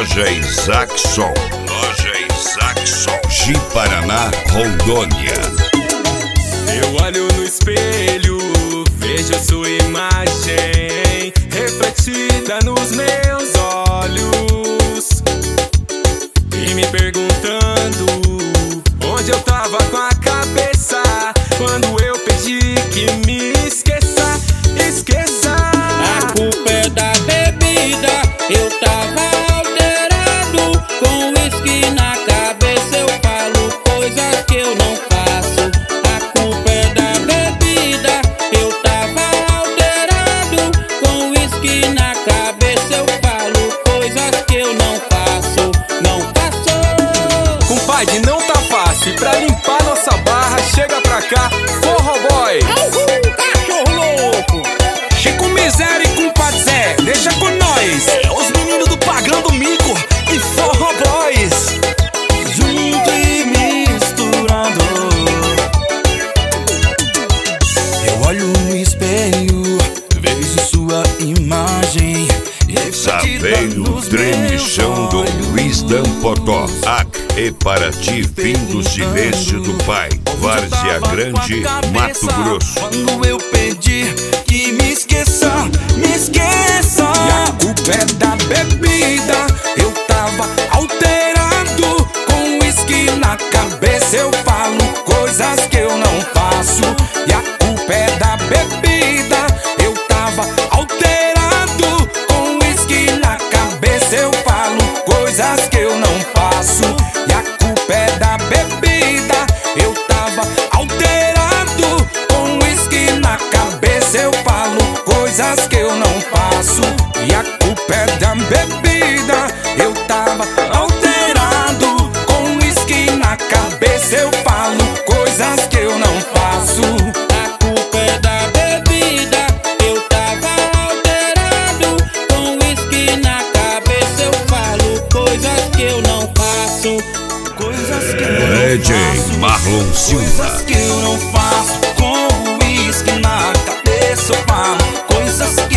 Loja Isaacson. Loja Isaacson. Ji-Paraná, Rondônia. Eu olho no espelho, vejo sua imagem refletida nos meus olhos e me perguntando onde eu tava com a cabeça quando eu pedi que me esqueça, esqueça. A culpa é da bebida, eu tava alterado, com uísque na cabeça eu falo coisas que eu não faço. A culpa é da bebida, eu tava alterado, com uísque na cabeça eu falo coisas que eu não faço, não faço. Compadre, não tá fácil, pra limpar nossa barra, chega pra cá, Forró Boy. Cachorro louco! Chico Miséria e Compadre Zé, deixa com nós. Os meninos do Pagando Mico e Forró Boys. Junto e misturando. Eu olho no espelho, vejo sua imagem Saveiro Tremichão do Luiz Dampotó. E para ti, fim do silêncio do pai. Várzea Grande, Mato Grosso. Quando eu pedi que me esqueça, me esqueça. E a culpa é da bebida, eu tava alterado, com uísque na cabeça eu falo coisas que eu não faço. E a culpa é da bebida, eu tava alterado, com uísque na cabeça eu falo coisas que eu não faço. E a culpa é da bebida, eu tava alterado, com uísque na cabeça eu falo coisas que eu não faço. E a culpa é da bebida, eu tava alterado, com uísque na cabeça eu falo coisas que eu não faço. A culpa é da bebida, eu tava alterado, com uísque na cabeça eu falo coisas que eu não faço. Coisas que eu não DJ faço. Marlon Silva. Coisas que eu não faço, com uísque na cabeça eu falo coisas que